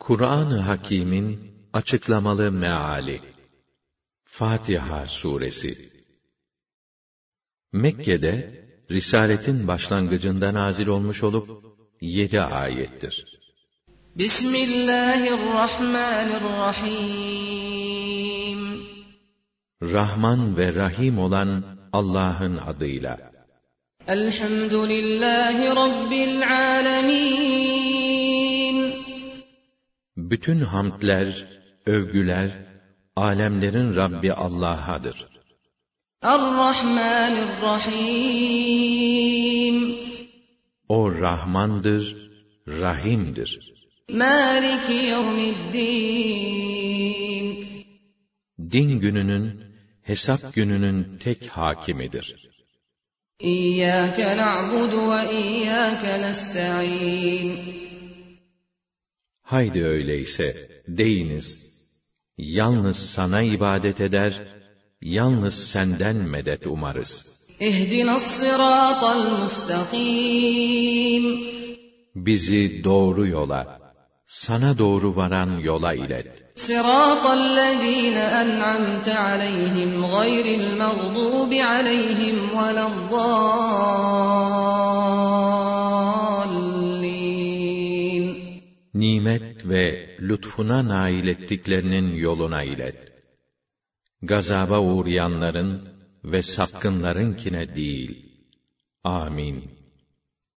Kur'an-ı Hakîm'in açıklamalı meali. Fatiha suresi. Mekke'de risaletin başlangıcında nazil olmuş olup 7 ayettir. Bismillahirrahmanirrahim. Rahman ve Rahim olan Allah'ın adıyla. Elhamdülillahi Rabbil alemin. Bütün hamdler, övgüler, alemlerin Rabbi Allah'adır. Errahmanirrahim. O Rahmandır, Rahim'dir. Maliki yevmiddin. Din gününün, hesap gününün tek hakimidir. İyyâke na'budu ve iyyâke nesta'in. Haydi öyleyse, deyiniz, yalnız sana ibadet eder, yalnız senden medet umarız. İhdinas-sıratal mustakîm. Bizi doğru yola, sana doğru varan yola ilet. Sıratallezîne en'amte aleyhim gayril mağdûbi aleyhim veleddâllîn. Nimet ve lütfuna nail ettiklerinin yoluna ilet. Gazaba uğrayanların ve sapkınlarınkine değil. Amin.